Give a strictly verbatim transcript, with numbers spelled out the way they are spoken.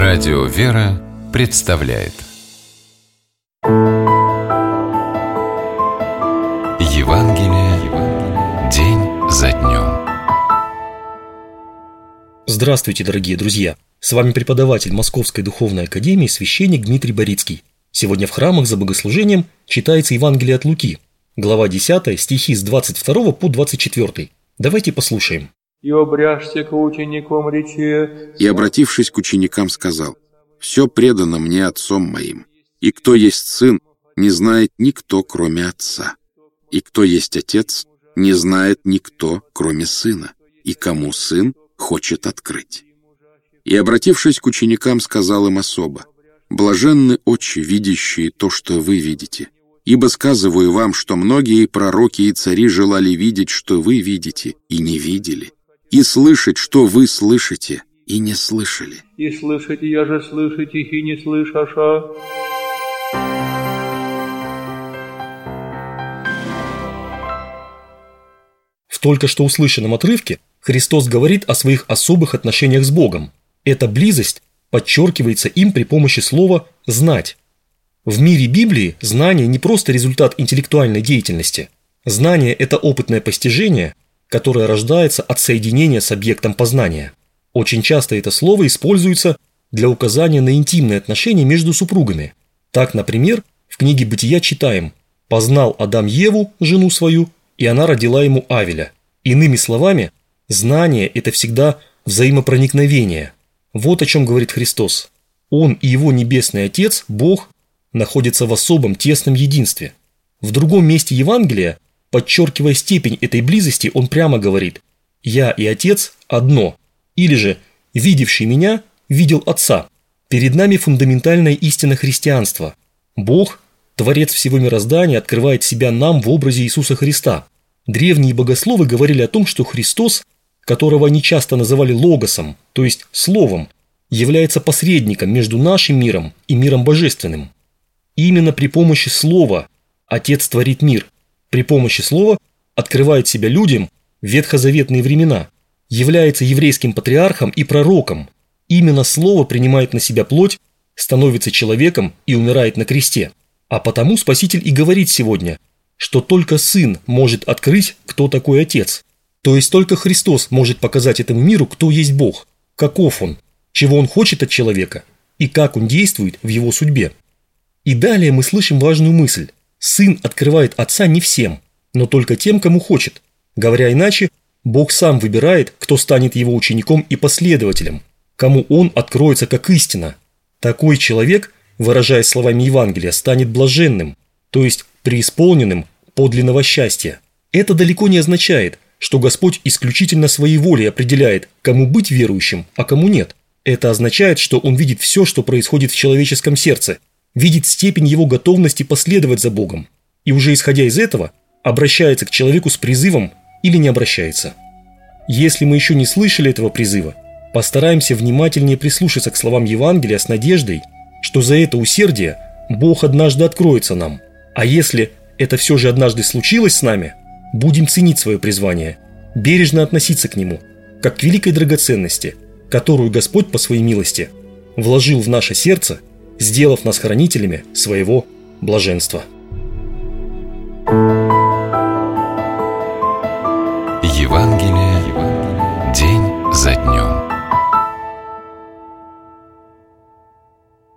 Радио «Вера» представляет Евангелие день за днем. Здравствуйте, дорогие друзья! С вами преподаватель Московской Духовной Академии священник Дмитрий Борицкий. Сегодня в храмах за богослужением читается Евангелие от Луки, глава десятая, стихи с двадцать второго по двадцать четвёртый. Давайте послушаем. «И обряжься к ученикам рече». И, обратившись к ученикам, сказал: «Все предано мне Отцом моим, и кто есть Сын, не знает никто, кроме Отца, и кто есть Отец, не знает никто, кроме Сына, и кому Сын хочет открыть». И, обратившись к ученикам, сказал им особо: «Блаженны очи, видящие то, что вы видите, ибо сказываю вам, что многие пророки и цари желали видеть, что вы видите, и не видели, и слышать, что вы слышите, и не слышали». «И слышите, я же слышите, и не слышаша». В только что услышанном отрывке Христос говорит о своих особых отношениях с Богом. Эта близость подчеркивается им при помощи слова «знать». В мире Библии знание не просто результат интеллектуальной деятельности. Знание – это опытное постижение, которое рождается от соединения с объектом познания. Очень часто это слово используется для указания на интимные отношения между супругами. Так, например, в книге «Бытия» читаем: «Познал Адам Еву, жену свою, и она родила ему Авеля». Иными словами, знание – это всегда взаимопроникновение. Вот о чем говорит Христос. Он и его Небесный Отец, Бог, находятся в особом тесном единстве. В другом месте Евангелия, подчеркивая степень этой близости, он прямо говорит: «Я и Отец одно», или же «видевший меня, видел Отца». Перед нами фундаментальная истина христианства. Бог, Творец всего мироздания, открывает себя нам в образе Иисуса Христа. Древние богословы говорили о том, что Христос, которого они часто называли логосом, то есть словом, является посредником между нашим миром и миром божественным. Именно при помощи слова Отец творит мир. При помощи слова открывает себя людям в ветхозаветные времена, является еврейским патриархом и пророком. Именно слово принимает на себя плоть, становится человеком и умирает на кресте. А потому Спаситель и говорит сегодня, что только Сын может открыть, кто такой Отец. То есть только Христос может показать этому миру, кто есть Бог, каков Он, чего Он хочет от человека и как Он действует в его судьбе. И далее мы слышим важную мысль. Сын открывает Отца не всем, но только тем, кому хочет. Говоря иначе, Бог сам выбирает, кто станет его учеником и последователем, кому Он откроется как истина. Такой человек, выражаясь словами Евангелия, станет блаженным, то есть преисполненным подлинного счастья. Это далеко не означает, что Господь исключительно своей волей определяет, кому быть верующим, а кому нет. Это означает, что Он видит все, что происходит в человеческом сердце, видит степень его готовности последовать за Богом, и уже исходя из этого, обращается к человеку с призывом или не обращается. Если мы еще не слышали этого призыва, постараемся внимательнее прислушаться к словам Евангелия с надеждой, что за это усердие Бог однажды откроется нам. А если это все же однажды случилось с нами, будем ценить свое призвание, бережно относиться к нему, как к великой драгоценности, которую Господь по своей милости вложил в наше сердце, сделав нас хранителями своего блаженства. Евангелие день за днем.